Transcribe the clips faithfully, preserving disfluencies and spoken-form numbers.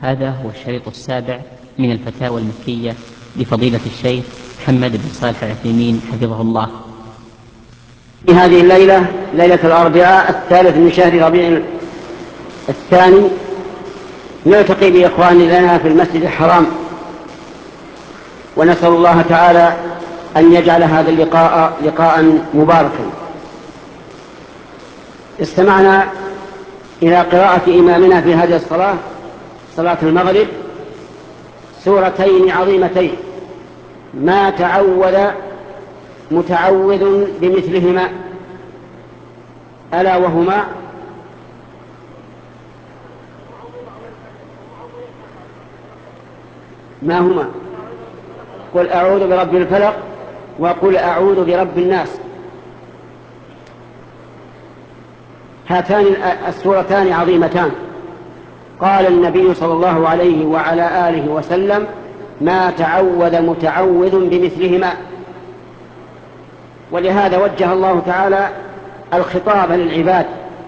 هذا هو الشريط السابع من الفتاوى المكية لفضيلة الشيخ محمد بن صالح العثيمين حفظه الله. في هذه الليلة ليلة الأربعاء الثالث من شهر ربيع الثاني نلتقي بإخواننا لنا في المسجد الحرام، ونسأل الله تعالى أن يجعل هذا اللقاء لقاء مباركا. استمعنا إلى قراءة إمامنا في هذه الصلاة، صلاة المغرب، سورتين عظيمتين ما تعوذ متعوذ بمثلهما، ألا وهما ما هما؟ قل أعوذ برب الفلق وقل أعوذ برب الناس. هاتان السورتان عظيمتان. قال النبي صلى الله عليه وعلى آله وسلم: ما تعوذ متعوذ بمثلهما. ولهذا وجه الله تعالى الخطاب للعباد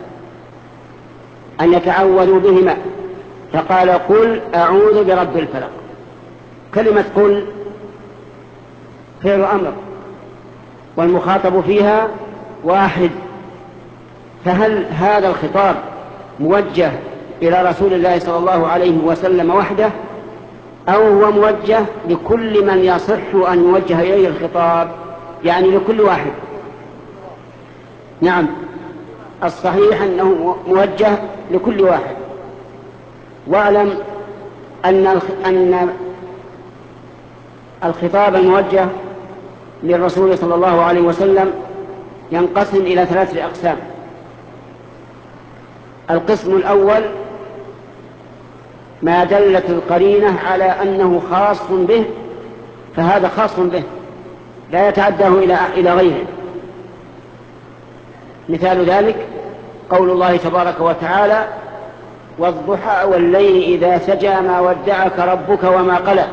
أن يتعوذوا بهما، فقال: قل أعوذ برب الفلق. كلمة قل فعل أمر، والمخاطب فيها واحد، فهل هذا الخطاب موجه إلى رسول الله صلى الله عليه وسلم وحده، أو هو موجه لكل من يصح أن يوجه إليه الخطاب، يعني لكل واحد؟ نعم، الصحيح أنه موجه لكل واحد. واعلم أن أن الخطاب الموجه للرسول صلى الله عليه وسلم ينقسم إلى ثلاثة أقسام. القسم الأول ما دلت القرينة على أنه خاص به، فهذا خاص به لا يتعداه إلى غيره. مثال ذلك قول الله تبارك وتعالى: والضحى والليل إذا سجى ما ودعك ربك وما قلى.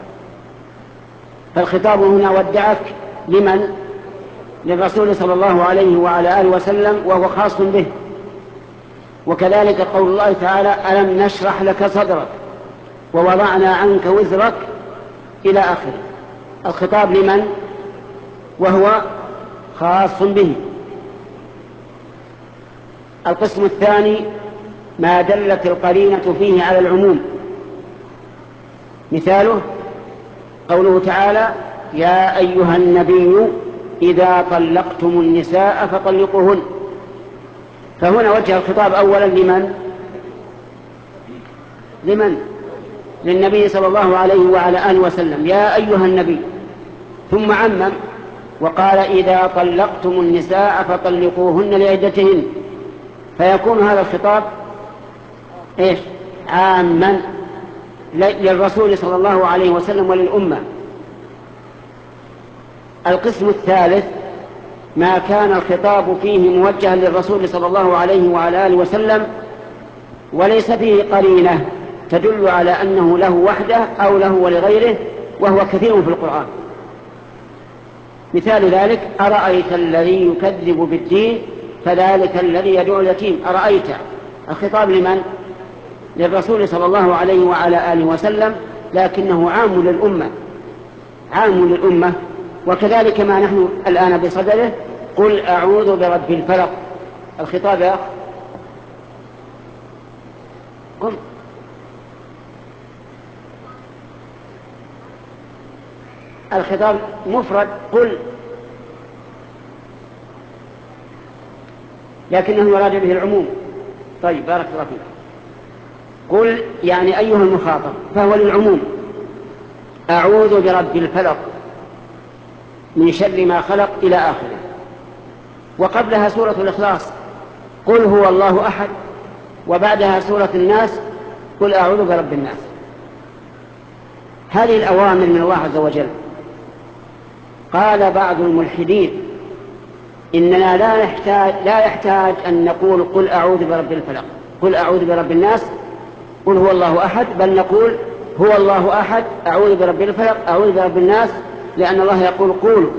فالخطاب هنا ودعك لمن؟ للرسول صلى الله عليه وعلى آله وسلم، وهو خاص به. وكذلك قول الله تعالى: ألم نشرح لك صدرك ووضعنا عنك وزرك، إلى آخره. الخطاب لمن؟ وهو خاص به. القسم الثاني ما دلت القرينة فيه على العموم. مثاله قوله تعالى: يا أيها النبي إذا طلقتم النساء فطلقوهن. فهنا وجه الخطاب أولا لمن؟ لمن؟ للنبي صلى الله عليه وعلى آله وسلم: يا أيها النبي، ثم عمم وقال: إذا طلقتم النساء فطلقوهن لعدتهن. فيكون هذا الخطاب إيش؟ عاما للرسول صلى الله عليه وسلم وللأمة. القسم الثالث ما كان الخطاب فيه موجها للرسول صلى الله عليه وعلى آله وسلم وليس فيه قرينة تدل على أنه له وحده أو له ولغيره، وهو كثير في القرآن. مثال ذلك: أرأيت الذي يكذب بالدين فذلك الذي يدعو اليتيم. أرأيت، الخطاب لمن؟ للرسول صلى الله عليه وعلى آله وسلم، لكنه عام للأمة، عام للأمة. وكذلك ما نحن الآن بصدده: قل أعوذ برب الفلق. الخطاب يا أخ قم. الخطاب مفرد قل، لكنه يراد به العموم. طيب، بارك الله فيك. قل يعني أيها المخاطب، فهو للعموم. أعوذ برب الفلق من شر ما خلق، إلى آخره. وقبلها سورة الإخلاص: قل هو الله أحد، وبعدها سورة الناس: قل أعوذ برب الناس. هذه الأوامر من الله عز وجل. قال بعض الملحدين: إننا لا يحتاج, لا يحتاج أن نقول قل أعوذ برب الفلق، قل أعوذ برب الناس، قل هو الله أحد، بل نقول هو الله أحد، أعوذ برب الفلق، أعوذ برب الناس، لأن الله يقول قولوا،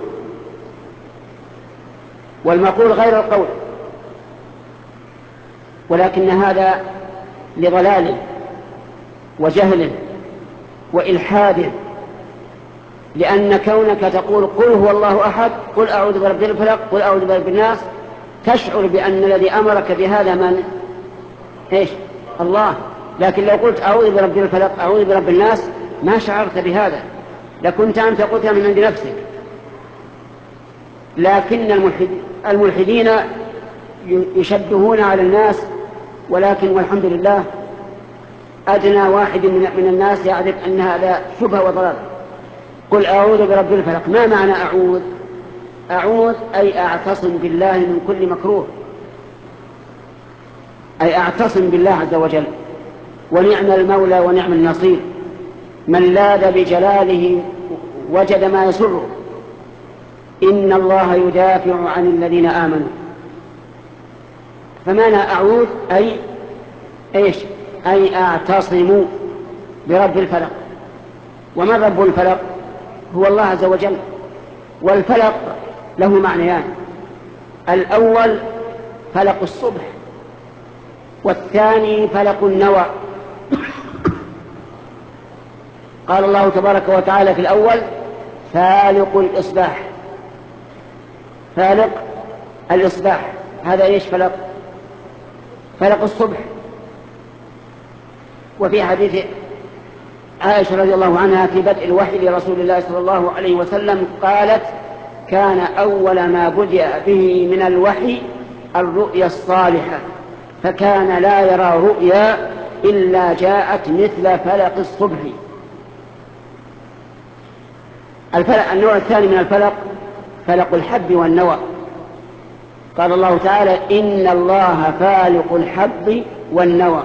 والمقول غير القول. ولكن هذا لضلال وجهله وإلحاده، لأن كونك تقول قل هو الله أحد، قل أعوذ برب الفلق، قل أعوذ برب الناس، تشعر بأن الذي أمرك بهذا من؟ إيش؟ الله. لكن لو قلت أعوذ برب الفلق، أعوذ برب الناس، ما شعرت بهذا، لكنت أنت قلتها من عند نفسك. لكن الملحد الملحدين يشبهون على الناس، ولكن والحمد لله أدنى واحد من الناس يعرف أن هذا شبه وضلال. قل أعوذ برب الفلق، ما معنى أعوذ؟ أعوذ أي أعتصم بالله من كل مكروه، أي أعتصم بالله عز وجل، ونعم المولى ونعم النصير، من لاذ بجلاله وجد ما يسره، إن الله يدافع عن الذين آمنوا. فمعنى أعوذ أي إيش؟ أي أعتصم برب الفلق. ومن رب الفلق؟ هو الله عز وجل. والفلق له معنيان: الأول فلق الصبح، والثاني فلق النوى. قال الله تبارك وتعالى في الأول فالق الإصباح، فالق الإصباح، هذا إيش؟ فلق فلق الصبح. وفي حديث عائشة رضي الله عنها في بدء الوحي لرسول الله صلى الله عليه وسلم قالت: كان أول ما بدأ به من الوحي الرؤيا الصالحة، فكان لا يرى رؤيا إلا جاءت مثل فلق الصبح. الفلق النوع الثاني من الفلق فلق الحب والنوى. قال الله تعالى: إن الله فالق الحب والنوى.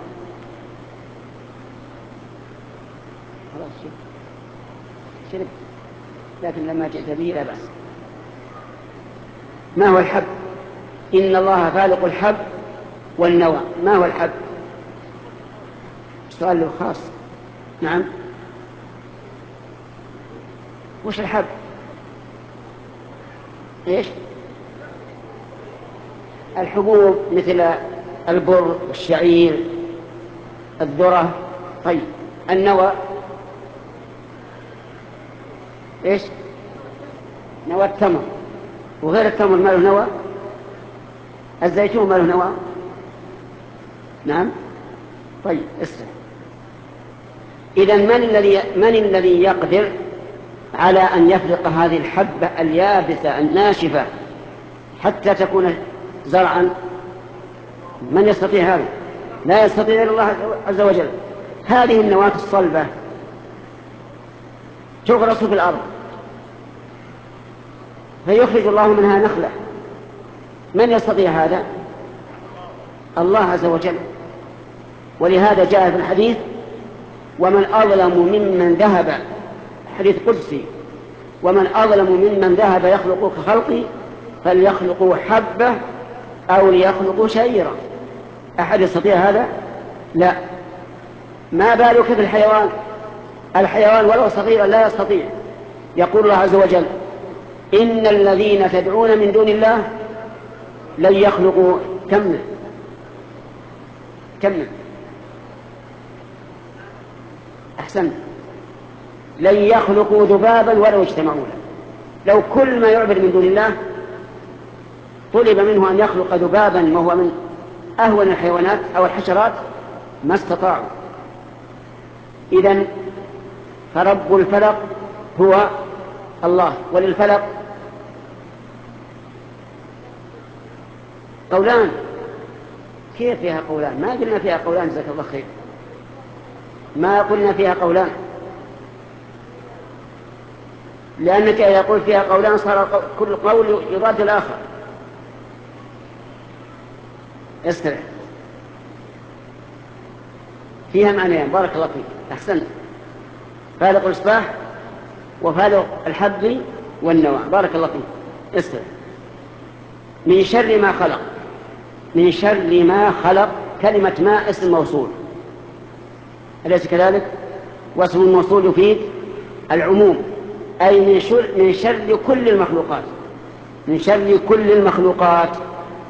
شرب، لكن لما جئت به لا بأس. ما هو الحب؟ إن الله فالق الحب والنوى. ما هو الحب؟ سؤال له خاص. نعم، وش الحب؟ إيش؟ الحبوب مثل البر والشعير، الذرة. طيب، النوى إيش؟ نوى التمر. وغير التمر ما له نوى؟ الزيتون ما له نوى؟ نعم. طيب، اسمع. إذن من الذي من الذي يقدر على أن يفلق هذه الحبة اليابسة الناشفة حتى تكون زرعا؟ من يستطيع هذا؟ لا يستطيع إلا الله عز وجل. هذه النواة الصلبة تغرس في الأرض فيخرج الله منها نخلة. من يستطيع هذا؟ الله عز وجل. ولهذا جاء في الحديث: ومن أظلم ممن ذهب، حديث قدسي، ومن أظلم ممن ذهب يخلق كخلقي فليخلقوا حبة أو ليخلقوا شعيرا. أحد يستطيع هذا؟ لا. ما بالك في الحيوان؟ الحيوان ولو صغيرا لا يستطيع. يقول الله عز وجل: إن الذين تدعون من دون الله لن يخلقوا. كمل كمل أحسن. لن يخلقوا ذبابا ولو اجتمعوا له. لو كل ما يعبد من دون الله طلب منه أن يخلق ذبابا وهو من أهون الحيوانات أو الحشرات ما استطاعوا. إذن فرب الفلق هو الله. وللفلق قولان. كيف فيها قولان؟ ما قلنا فيها قولان، جزاك الله خير. ما قلنا فيها قولان، لأنك إذا قلت فيها قولان صار كل قول يضاد الآخر. استرع. فيها معنيان. بارك الله فيك، أحسنت. فالق الإصباح وفالق الحب والنوى. بارك الله فيك، استرع. من شر ما خلق. من شر ما خلق، كلمة ما اسم موصول، أليس كذلك؟ واسم الموصول يفيد العموم، أي من شر, من شر كل المخلوقات. من شر كل المخلوقات.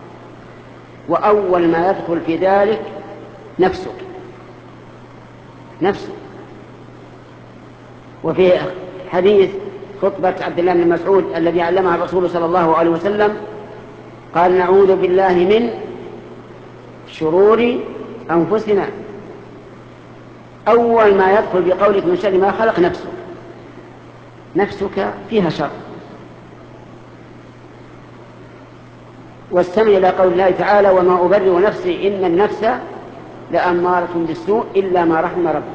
وأول ما يدخل في ذلك نفسك. نفسه. وفي حديث خطبة عبد الله بن مسعود الذي علمها الرسول صلى الله عليه وسلم قال نعوذ بالله من شرور أنفسنا. أول ما يدخل بقولك من شر ما خلق نفسك، نفسك فيها شر. واستمع إلى قول الله تعالى وما أبرئ نفسي إن النفس لأمارة بالسوء إلا ما رحم ربي.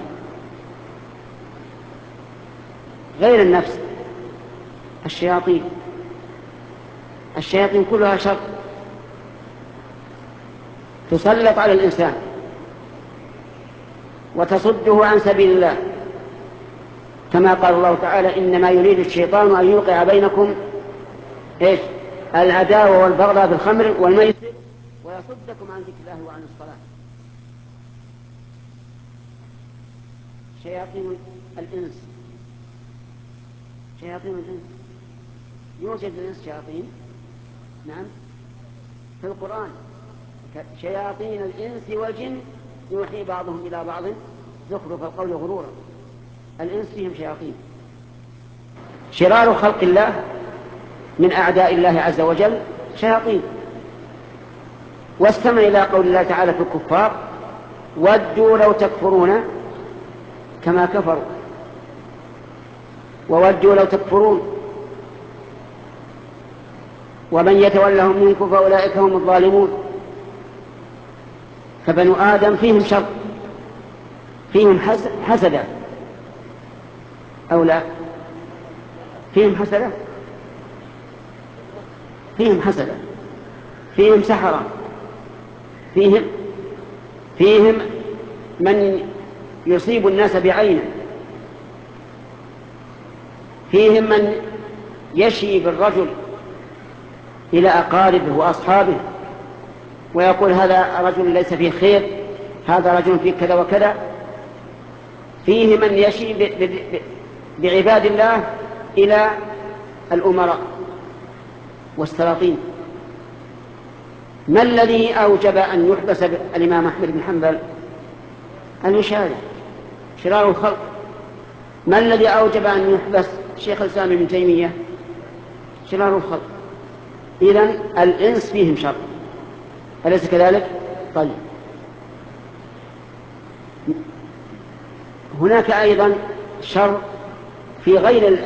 غير النفس الشياطين، الشياطين كلها شر تسلط على الإنسان وتصده عن سبيل الله، كما قال الله تعالى إنما يريد الشيطان أن يوقع بينكم إيش؟ العداوة والبغضاء في الخمر والميسر ويصدكم عن ذكر الله وعن الصلاة. شياطين الإنس، شياطين الإنس يوجد الإنس شياطين، نعم، في القرآن شياطين الإنس والجن يوحي بعضهم إلى بعض زخرف القول غرورا. الإنس فيهم شياطين. شرار خلق الله من أعداء الله عز وجل شياطين. واستمع إلى قول الله تعالى في الكفار ودوا لو تكفرون كما كفروا وودوا لو تكفرون ومن يتولهم منكم فأولئك هم الظالمون. فبنو آدم فيهم شر، فيهم حسدة أو لا؟ فيهم حسدة، فيهم حسدة، فيهم سحرة، فيهم فيهم من يصيب الناس بعينه، فيهم من يشي بالرجل إلى أقاربه وأصحابه ويقول هذا رجل ليس فيه خير، هذا رجل فيه كذا وكذا. فيه من يشي بعباد الله إلى الأمراء والسلاطين. ما الذي أوجب أن يحبس الإمام أحمد بن حنبل؟ المشاهدة، شرار الخلق. ما الذي أوجب أن يحبس شيخ الإسلام ابن تيمية؟ شرار الخلق. إذن الإنس فيهم شر، أليس كذلك؟ طيب، هناك أيضا شر في غير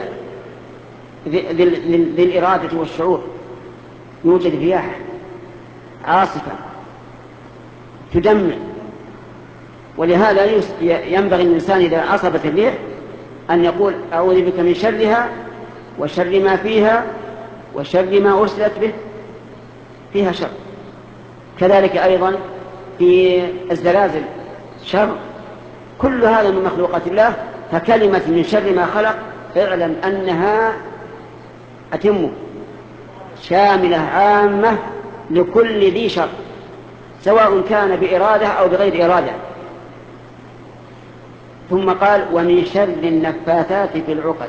ذي الإرادة والشعور. يوجد رياح عاصفة تدمر، ولهذا ينبغي الإنسان إذا عصبت الريح أن يقول أعوذ بك من شرها وشر ما فيها وشر ما أرسلت به، فيها شر. كذلك أيضا في الزلازل شر. كل هذا من مخلوقات الله. فكلمة من شر ما خلق اعلم أنها أتم شاملة عامة لكل ذي شر، سواء كان بإرادة أو بغير إرادة. ثم قال ومن شر النفاثات في العقد.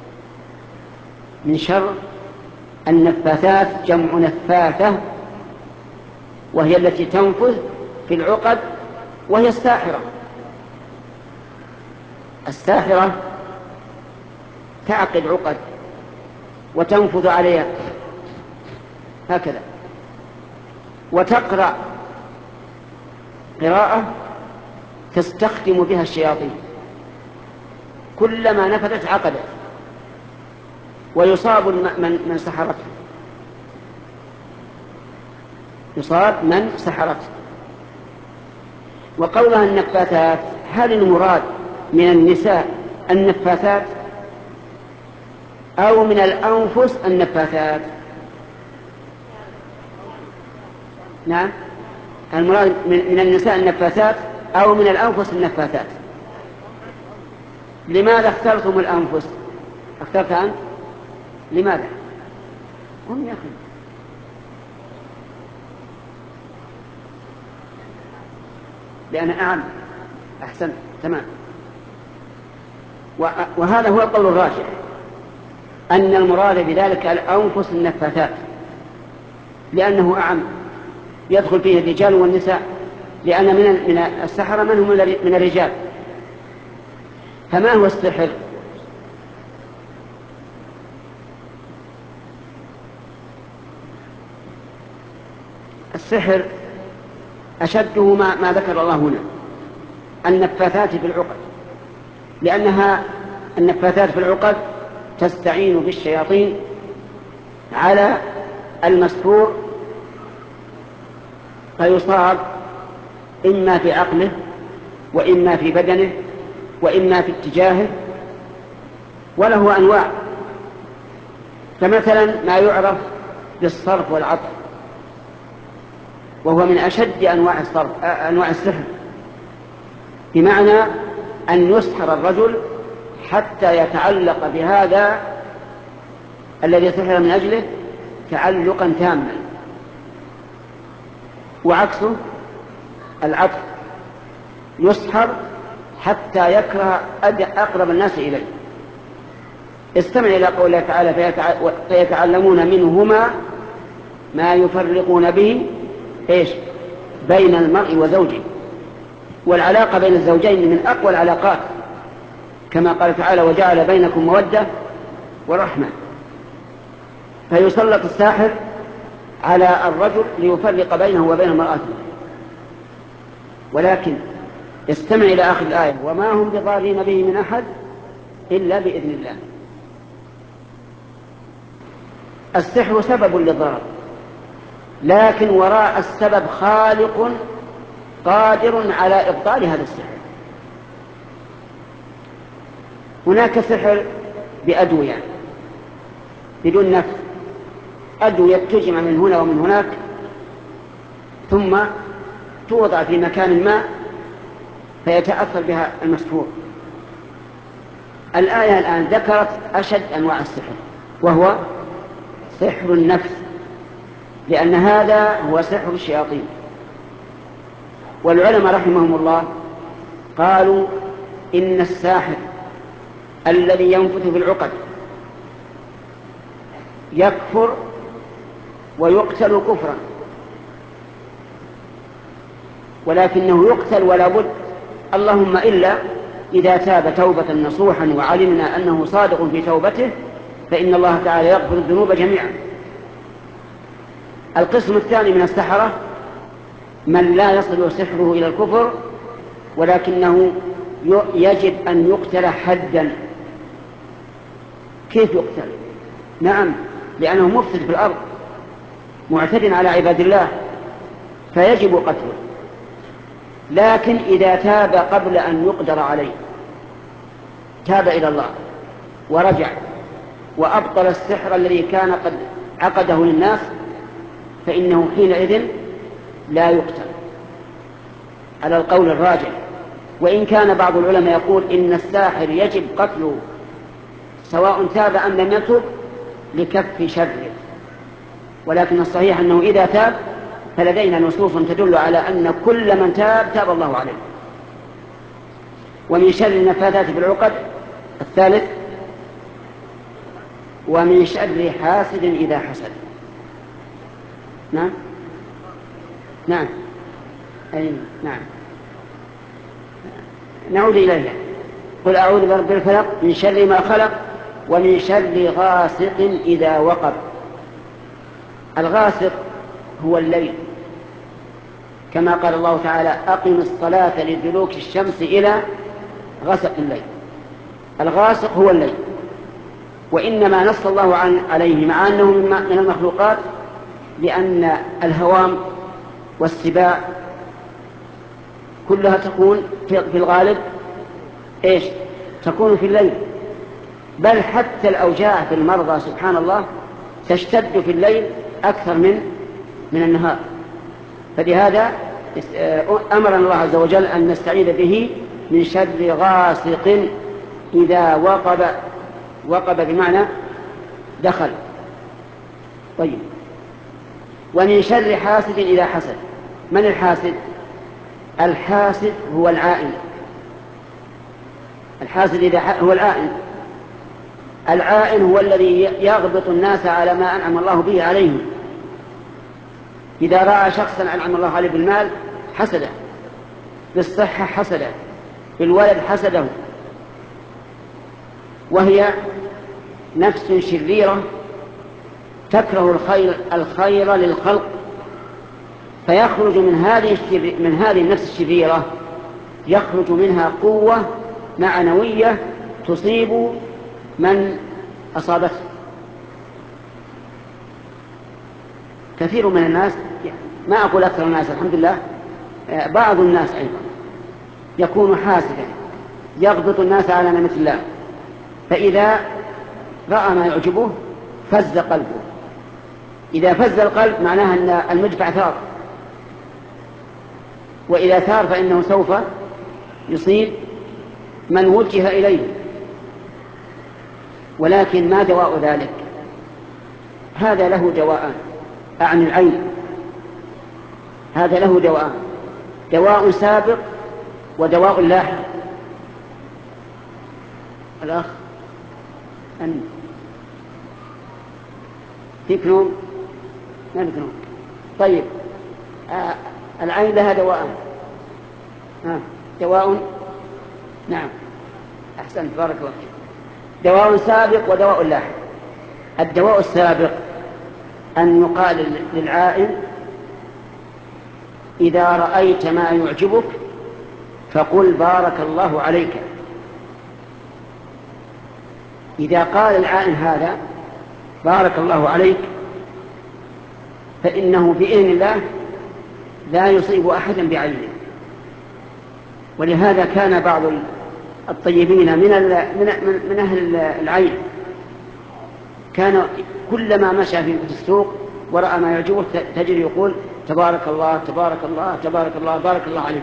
من شر النفاثات جمع نفاثة، وهي التي تنفذ في العقد، وهي الساحرة. الساحرة تعقد عقد وتنفذ عليها هكذا، وتقرأ قراءة تستخدم بها الشياطين، كلما نفذت عقدت، ويصاب من, من سحرته، يصاب من سحرته. وقولها النفاثات، هل المراد من النساء النفاثات أو من الأنفس النفاثات؟ نعم، المراد من النساء النفاثات أو من الأنفس النفاثات. لماذا اخترتم الأنفس؟ اخترت أنت؟ لماذا؟ هم يا أخي لأن أعم. أحسن، تمام. وهذا هو القول الراجح، أن المراد بذلك الأنفس النفاثات، لأنه أعم، يدخل فيه الرجال والنساء، لأن من من السحرة من هم من الرجال، فما هو السحر؟ السحر أشده ما, ما ذكر الله هنا، النفاثات في العقد، لأنها النفاثات في العقد تستعين بالشياطين على المسحور فيصاب إما في عقله وإما في بدنه وإما في اتجاهه، وله أنواع. فمثلا ما يعرف بالصرف والعطف، وهو من أشد أنواع الصرف أنواع السحر، بمعنى أن يسحر الرجل حتى يتعلق بهذا الذي سحر من أجله تعلقا تاما. وعكسه العطف، يسحر حتى يكره أقرب الناس إليه. استمع إلى قوله تعالى فيتعلمون منهما ما يفرقون به إيش بين المرء وزوجه. والعلاقة بين الزوجين من أقوى العلاقات، كما قال تعالى وجعل بينكم مودة ورحمة. فيسلط الساحر على الرجل ليفرق بينه وبين امرأته. ولكن استمع إلى آخر الآية وما هم بضارين به من أحد إلا بإذن الله. السحر سبب للضرر، لكن وراء السبب خالق قادر على إبطال هذا السحر. هناك سحر بأدوية بدون نفس، أدوية تجمع من هنا ومن هناك ثم توضع في مكان ما فيتأثر بها المسحور. الآية الآن ذكرت أشد أنواع السحر وهو سحر النفس، لأن هذا هو سحر الشياطين. والعلماء رحمهم الله قالوا إن الساحر الذي ينفث بالعقد يكفر ويقتل كفرا، ولكنه يقتل ولا بد، اللهم إلا إذا تاب توبة نصوحا وعلمنا أنه صادق في توبته فإن الله تعالى يغفر الذنوب جميعا. القسم الثاني من السحرة من لا يصل سحره إلى الكفر ولكنه يجب أن يقتل حدا. كيف يقتل؟ نعم، لأنه مفسد في الأرض معتد على عباد الله فيجب قتله، لكن إذا تاب قبل أن يقدر عليه، تاب إلى الله ورجع وأبطل السحر الذي كان قد عقده للناس فإنه حينئذ لا يقتل على القول الراجح. وإن كان بعض العلماء يقول إن الساحر يجب قتله سواء تاب أم لم يتب لكف شره، ولكن الصحيح أنه إذا تاب فلدينا نصوص تدل على أن كل من تاب تاب الله عليه. ومن شر النفاثات في العقد الثالث ومن شر حاسد إذا حسد. نعم نعم أي نعم نعود إليها. قل أعوذ برب الفلق من شر ما خلق ومن شر غاسق إذا وقب. الغاسق هو الليل، كما قال الله تعالى أقم الصلاة لدلوك الشمس إلى غسق الليل. الغاسق هو الليل، وإنما نص الله عن عليه مع أنه من المخلوقات لأن الهوام والسباع كلها تكون في الغالب إيش؟ تكون في الليل، بل حتى الأوجاع في المرضى سبحان الله تشتد في الليل أكثر من من النهار. فلهذا أمرنا الله عز وجل أن نستعيذ به من شر غاسق إذا وقب. وقب بمعنى دخل. طيب، ومن شر حاسد إذا حسد. من الحاسد؟ الحاسد هو العائن. الحاسد إذا هو العائن. العائن هو الذي يغبط الناس على ما أنعم الله به عليهم. إذا رأى شخصا أنعم الله عليه بالمال حسده، بالصحة حسده، بالولد حسده، وهي نفس شريرة تكره الخير, الخير للخلق، فيخرج من هذه من هذه النفس الشريرة يخرج منها قوة معنوية تصيب من أصابته. كثير من الناس، ما أقول أكثر الناس الحمد لله، بعض الناس أيضا يكون حاسدا يغبط الناس على نعمة الله، فإذا رأى ما يعجبه فز قلبه. إذا فز القلب معناها أن المدفع ثار، وإذا ثار فإنه سوف يصيب من وجه إليه. ولكن ما دواء ذلك؟ هذا له دواءان، أعني العين، هذا له دواءان، دواء سابق ودواء لاحق. الأخ أن فيك نوم؟ ما فيك نوم؟ طيب، آه العين لها دواءان. آه دواء، نعم أحسنت بارك الله فيك، دواء سابق ودواء لاحق. الدواء السابق أن يقال للعائن: إذا رأيت ما يعجبك فقل بارك الله عليك. إذا قال العائن هذا بارك الله عليك فإنه بإذن الله لا يصيب أحدا بعينه. ولهذا كان بعض الطيبين من من من أهل العين كان كلما مشى في السوق ورأى ما يعجبه تجري يقول: تبارك الله تبارك الله تبارك الله بارك الله عليك،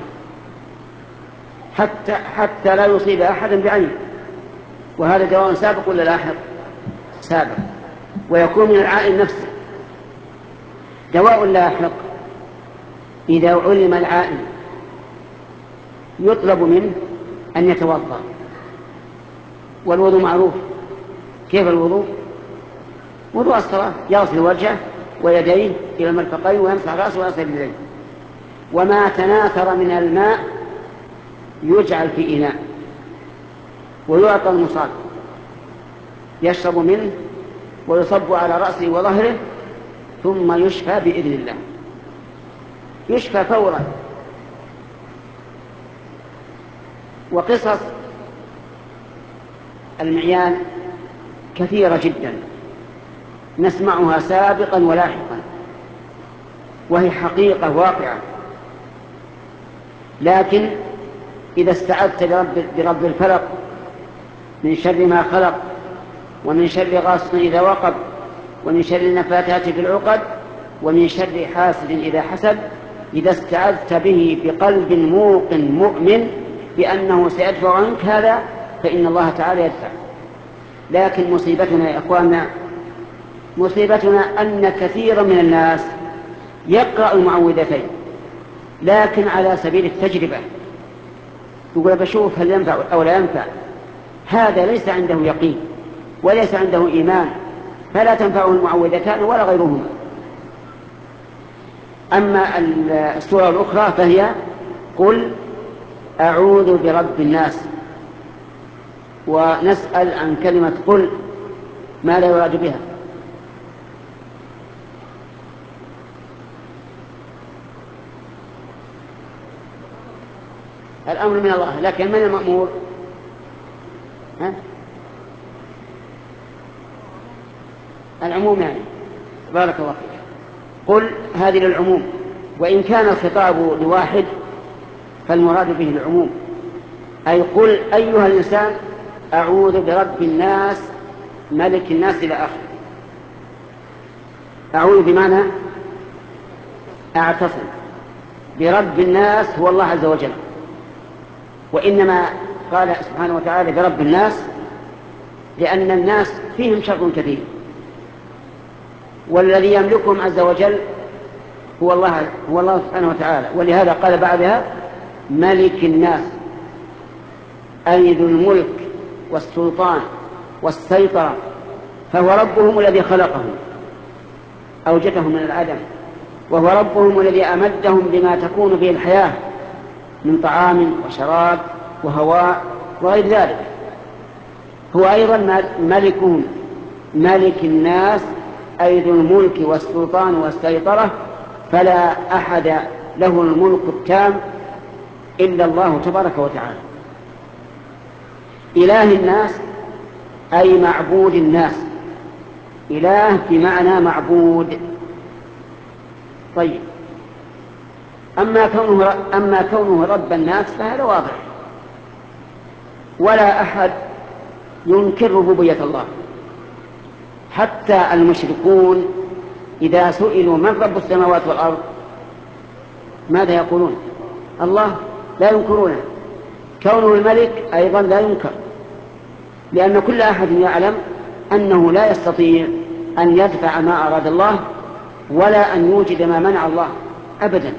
حتى حتى لا يصيب أحدا بعينه. وهذا دواء سابق ولا لاحق؟ سابق، ويكون من العائن نفسه. دواء لاحق: إذا علم العائن يطلب منه أن يتوضأ، والوضوء معروف. كيف الوضوء؟ وضوء الصلاة، يغسل وجهه ويديه إلى المرفقين ويمسح رأسه ويغسل يديه، وما تناثر من الماء يجعل في إناء ويعطى المصاب يشرب منه ويصب على رأسه وظهره ثم يشفى بإذن الله، يشفى فورا. وقصص المعيان كثيرة جدا نسمعها سابقا ولاحقا، وهي حقيقة واقعة. لكن إذا استعذت برب, برب الفلق من شر ما خلق، ومن شر غاسق إذا وقب، ومن شر النفاثات في العقد، ومن شر حاسد إذا حسد، إذا استعذت به بقلب موقن مؤمن بأنه سيدفع عنك هذا فإن الله تعالى يدفع. لكن مصيبتنا يا أخواننا، مصيبتنا أن كثيرا من الناس يقرأ المعوذتين لكن على سبيل التجربة، يقول بشوف هل ينفع أو لا ينفع. هذا ليس عنده يقين وليس عنده إيمان، فلا تنفعه المعوذتان ولا غيرهما. أما السورة الأخرى فهي: قل أعوذ برب الناس. ونسأل عن كلمة قل ما لا يراد بها. الأمر من الله، لكن من المأمور؟ ها؟ العموم يعني. بارك الله فيك. قل هذه للعموم، وإن كان الخطاب لواحد فالمراد به العموم، أي قل أيها الإنسان أعوذ برب الناس ملك الناس إلى آخره. أعوذ بمعنى أعتصم برب الناس هو الله عز وجل، وإنما قال سبحانه وتعالى برب الناس لأن الناس فيهم شر كثير، والذي يملكهم عز وجل هو الله هو الله سبحانه وتعالى. ولهذا قال بعدها ملك الناس، أي ذو الملك والسلطان والسيطرة، فهو ربهم الذي خلقهم أوجدهم من العدم، وهو ربهم الذي أمدهم بما تكون به الحياة من طعام وشراب وهواء وغير ذلك. هو أيضا ملكهم، ملك الناس، أي ذو الملك والسلطان والسيطرة، فلا أحد له الملك التام إلا الله تبارك وتعالى. إله الناس أي معبود الناس، إله بمعنى معبود. طيب، أما كونه, أما كونه رب الناس فهذا واضح، ولا أحد ينكر ربوبية الله. حتى المشركون إذا سئلوا من رب السماوات والأرض ماذا يقولون؟ الله، لا ينكرونه. كونه الملك أيضا لا ينكر، لأن كل أحد يعلم أنه لا يستطيع أن يدفع ما أراد الله ولا أن يوجد ما منع الله أبدا.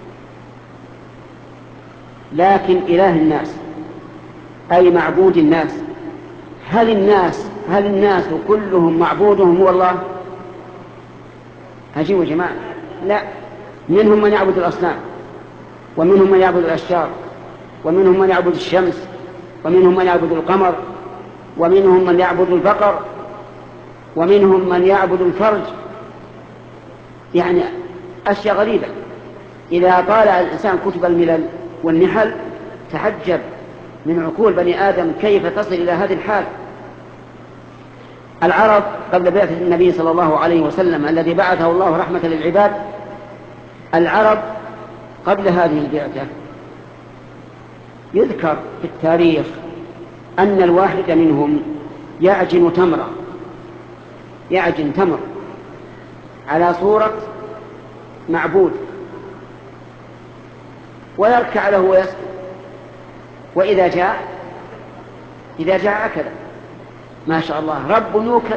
لكن إله الناس أي معبود الناس، هل الناس هل الناس كلهم معبودهم هو الله؟ هجيوا يا جماعة، لا. منهم من يعبد الأصنام، ومنهم من يعبد الأشجار، ومنهم من يعبد الشمس، ومنهم من يعبد القمر، ومنهم من يعبد البقر، ومنهم من يعبد الفرج. يعني أشياء غريبة. إذا طالع الإنسان كتب الملل والنحل تحجب من عقول بني آدم كيف تصل إلى هذه الحال. العرب قبل بعثة النبي صلى الله عليه وسلم الذي بعثه الله رحمة للعباد، العرب قبل هذه البعثة يذكر في التاريخ أن الواحد منهم يعجن تمرة، يعجن تمر على صورة معبود ويركع له ويسجد، وإذا جاء إذا جاء أكل. ما شاء الله، رب يوكل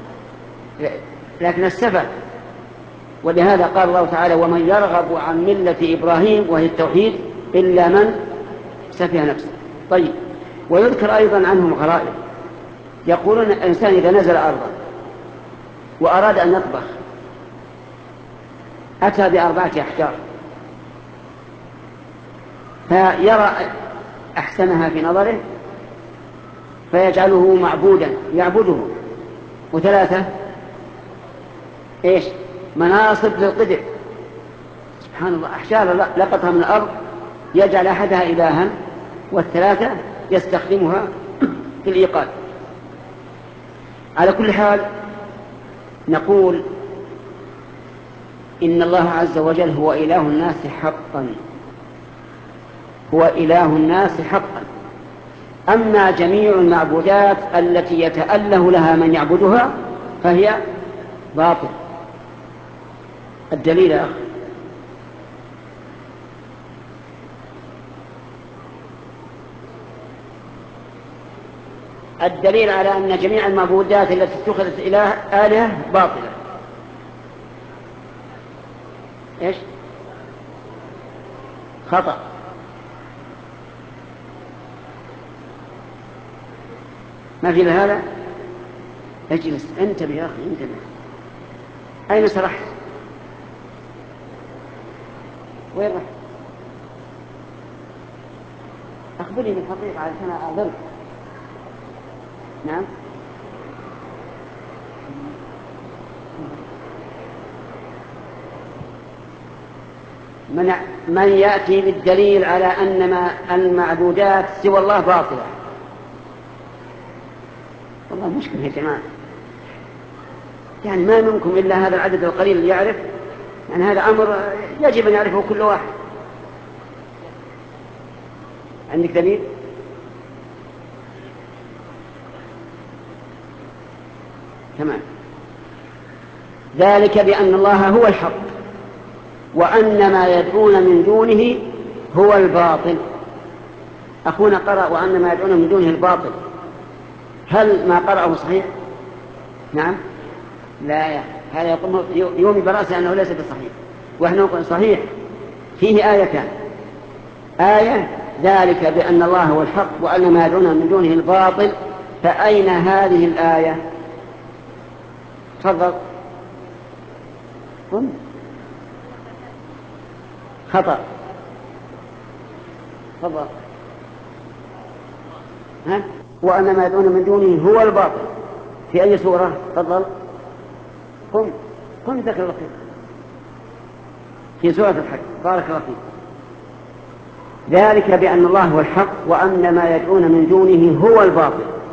لكن السفه. ولهذا قال الله تعالى: ومن يرغب عن ملة إبراهيم وهي التوحيد إلا من سفه نفسه. طيب، ويذكر أيضا عنهم غرائب. يقولون الإنسان إذا نزل أرضا وأراد أن يطبخ أتى بأربعة أحجار فيرى أحسنها في نظره فيجعله معبودا يعبده، وثلاثة إيش؟ مناصب للقدر. سبحان الله، أحجار لقطها من الأرض يجعل أحدها إلها والثلاثة يستخدمها في الإيقاد. على كل حال نقول إن الله عز وجل هو إله الناس حقا، هو إله الناس حقا. أما جميع المعبودات التي يتأله لها من يعبدها فهي باطل. الدليل يا أخي: الدليل على أن جميع المعبودات التي اتخذت إله آلهة باطلة. إيش؟ خطأ. ما في لهذا؟ اجلس، انتبه يا أخي، انتبه. أين سرحت؟ وين رحت؟ أخبرني بالحقيقة علشان أعذرك. نعم. من من يأتي بالدليل على أن ما المعبودات سوى الله باطلة. والله مشكلة يا جماعة، يعني ما منكم إلا هذا العدد القليل اللي يعرف، يعني هذا أمر يجب أن يعرفه كل واحد. عندك دليل؟ تمام. ذلك بأن الله هو الحق وأن ما يدعون من دونه هو الباطل. أخونا قرأ وأن ما يدعون من دونه الباطل، هل ما قرأه صحيح؟ نعم. لا يا هذا يقول يومي برأسه أنه ليس بصحيح، وإحنا نقول صحيح. فيه آيتان: آية ذلك بأن الله هو الحق وأن ما يدعون من دونه الباطل. فأين هذه الآية؟ تفضل. قم. خطأ. تفضل. ها وأن ما يدعون من دونه هو الباطل. في أي سورة؟ تفضل قم قم ذكر الله فيك. في سورة الحج. بارك الله فيك. ذلك بأن الله هو الحق وأن ما يدعون من دونه هو الباطل.